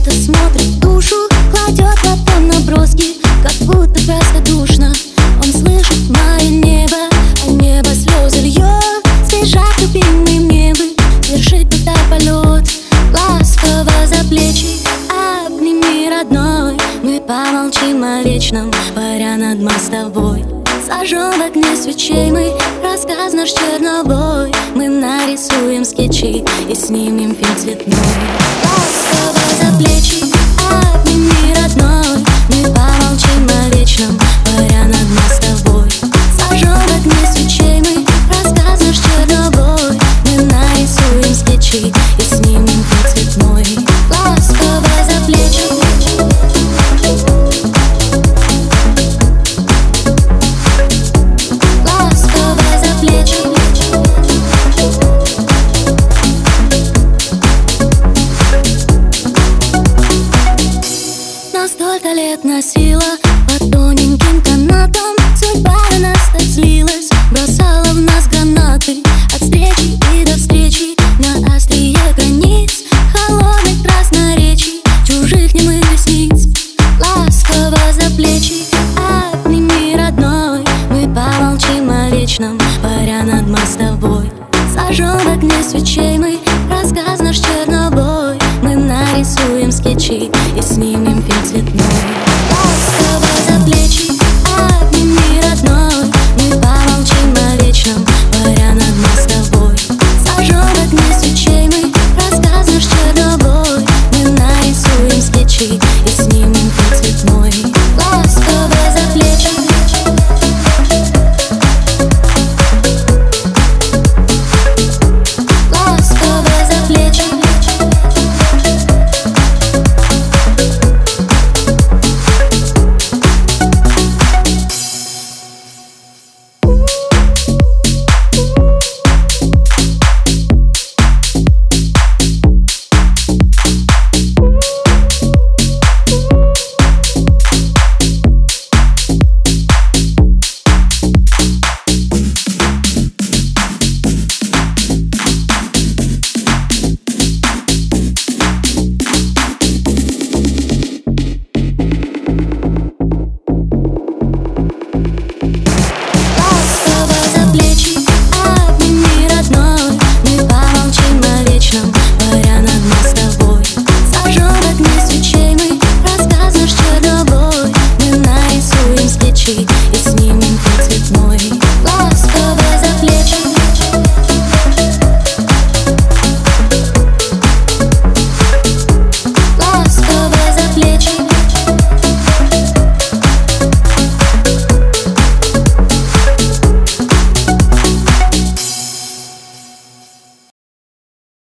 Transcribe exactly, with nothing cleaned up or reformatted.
просто смотрит в душу, кладет потом наброски, как будто простодушно. Он слышит мое небо, а небо слезы льет, свежак любимый небы, вершит будто полет. Ласково за плечи обними, родной, мы помолчим о вечном, паря над мостовой. Зажжем в огне свечей мы рассказ наш черновой. Мы нарисуем скетчи и снимем фильм цветной. Ласково за плечи обними, родной, мы помолчим о вечном, паря над мостовой. Зажжем в огне свечей мы рассказ наш черновой. Мы нарисуем скетчи и снимем фильм цветной. Ласково за плечи. Столько лет носила по тоненьким канатам, судьба на нас так злилась, бросала в нас гранаты. От встречи и до встречи на острие границ, холодных красноречий, чужих немых ресниц. Ласково за плечи обними, родной, мы помолчим о вечном, паря над мостовой. Зажжем в огне свечей мы рассказ наш черновой. Мы нарисуем скетчи и снимем фильм цветной. Ласково за плечи обними, родной, мы помолчим о вечном, паря над мостовой. Зажжем в огне свечей мы рассказ наш черновой. Мы нарисуем скетчи и снимем фильм цветной. Ласково за плечи. И